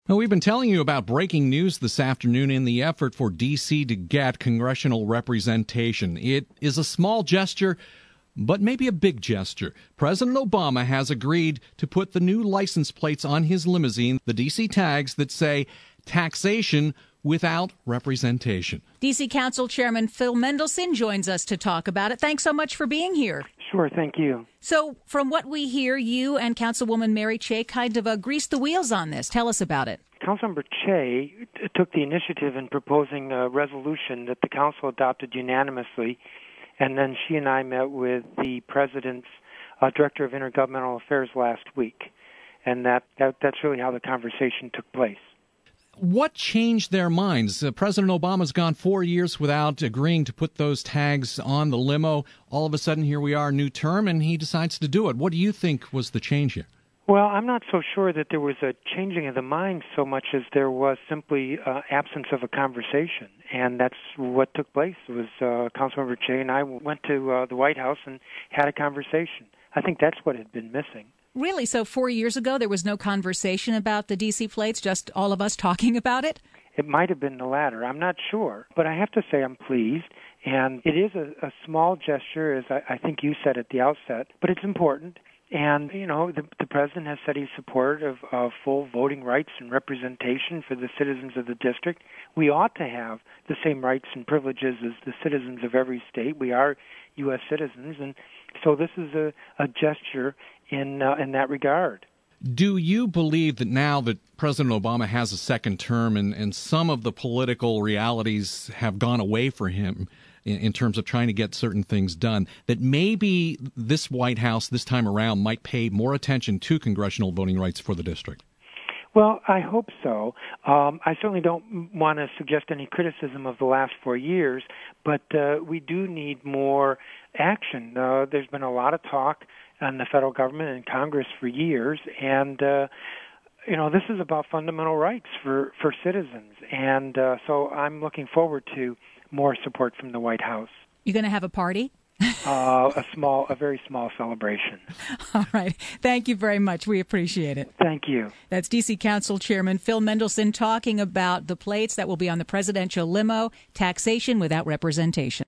Well, we've been telling you about breaking news this afternoon in the effort for D.C. to get congressional representation. It is a small gesture, but maybe a big gesture. President Obama has agreed to put the new license plates on his limousine, the D.C. tags that say taxation without representation. D.C. Council Chairman Phil Mendelson joins us to talk about it. Thanks so much for being here. Sure, thank you. So from what we hear, you and Councilwoman Mary Cheh kind of greased the wheels on this. Tell us about it. Councilmember Cheh took the initiative in proposing a resolution that the council adopted unanimously, and then she and I met with the president's director of intergovernmental affairs last week, and that's really how the conversation took place. What changed their minds? President Obama's gone 4 years without agreeing to put those tags on the limo. All of a sudden, here we are, new term, and he decides to do it. What do you think was the change here? Well, I'm not so sure that there was a changing of the mind so much as there was simply absence of a conversation, and that's what took place. It was Councilmember Cheh and I went to the White House and had a conversation. I think that's what had been missing. Really? So 4 years ago, there was no conversation about the D.C. plates, just all of us talking about it? It might have been the latter. I'm not sure. But I have to say I'm pleased. And it is a small gesture, as I think you said at the outset, but it's important. And, you know, the president has said he's supportive of full voting rights and representation for the citizens of the district. We ought to have the same rights and privileges as the citizens of every state. We are U.S. citizens, and so this is a gesture in that regard. Do you believe that now that President Obama has a second term and some of the political realities have gone away for him in terms of trying to get certain things done, that maybe this White House this time around might pay more attention to congressional voting rights for the district? Well, I hope so. I certainly don't want to suggest any criticism of the last 4 years, but we do need more action. There's been a lot of talk in the federal government and Congress for years, and this is about fundamental rights for citizens, and so I'm looking forward to more support from the White House. You going to have a party? A very small celebration. All right. Thank you very much. We appreciate it. Thank you. That's D.C. Council Chairman Phil Mendelson talking about the plates that will be on the presidential limo, taxation without representation.